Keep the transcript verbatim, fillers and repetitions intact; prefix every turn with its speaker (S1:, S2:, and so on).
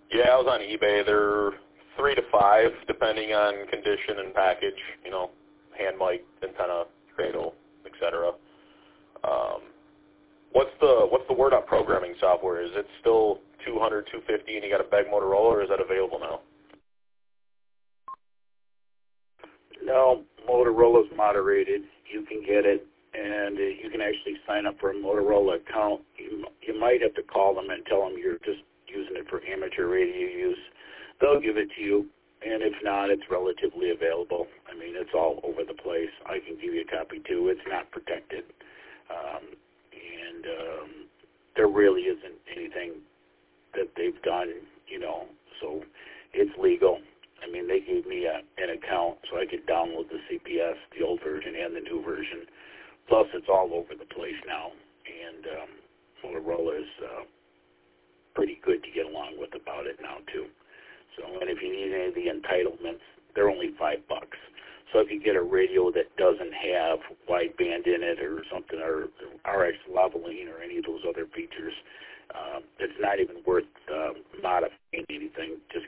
S1: Yeah, I was on eBay. They're three to five, depending on condition and package. You know, hand mic, antenna, cradle, et cetera. Um, what's the what's the word on programming software? Is it still two hundred, two fifty, and you got a bag Motorola, or is that available now?
S2: No, Motorola's moderated. You can get it, and uh, you can actually sign up for a Motorola account. You, you might have to call them and tell them you're just using it for amateur radio use. They'll give it to you, and if not, it's relatively available. I mean, it's all over the place. I can give you a copy, too. It's not protected. Um, and um, there really isn't anything that they've done, you know, so it's legal. I mean, they gave me a, an account so I could download the C P S, the old version and the new version. Plus, it's all over the place now, and um, Motorola is uh, pretty good to get along with about it now, too. So, and if you need any of the entitlements, they're only five bucks. So if you get a radio that doesn't have wideband in it or something, or R X leveling or any of those other features, uh, it's not even worth uh, modifying anything. Just